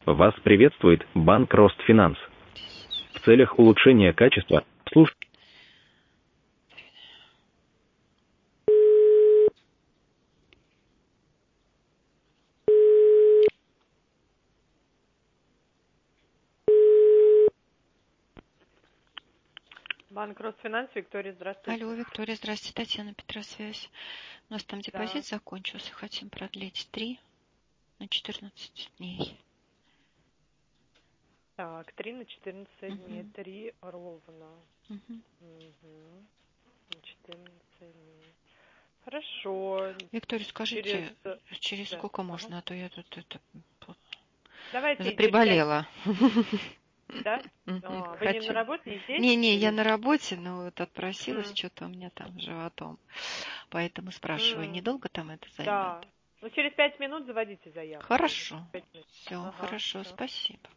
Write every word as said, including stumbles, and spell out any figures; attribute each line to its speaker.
Speaker 1: Вас приветствует банк Ростфинанс. В целях улучшения качества служб...
Speaker 2: Банк Росфинанс, Виктория, здравствуйте.
Speaker 3: Алло, Виктория, здравствуйте, Татьяна, Петросвязь. У нас там депозит
Speaker 2: Да.
Speaker 3: закончился, хотим продлить три на четырнадцать дней.
Speaker 2: Так, три на четырнадцать
Speaker 3: Угу.
Speaker 2: дней, три ровно.
Speaker 3: Угу.
Speaker 2: Угу. На четырнадцать дней. Хорошо.
Speaker 3: Виктория, скажите,
Speaker 2: Через,
Speaker 3: через
Speaker 2: да.
Speaker 3: сколько
Speaker 2: Ага.
Speaker 3: можно, а то я тут это
Speaker 2: Давайте через пять.
Speaker 3: заприболела.
Speaker 2: Да? А, вы не на
Speaker 3: Хочу.
Speaker 2: работе, не здесь?
Speaker 3: Не-не, я
Speaker 2: Или...
Speaker 3: на работе, но вот отпросилась,
Speaker 2: М.
Speaker 3: что-то у меня там с животом. Поэтому спрашиваю,
Speaker 2: М.
Speaker 3: недолго там это займет?
Speaker 2: Да. Ну, через пять минут заводите заявку.
Speaker 3: Хорошо.
Speaker 2: Пять минут.
Speaker 3: Все,
Speaker 2: Ага,
Speaker 3: хорошо,
Speaker 2: все.
Speaker 3: спасибо.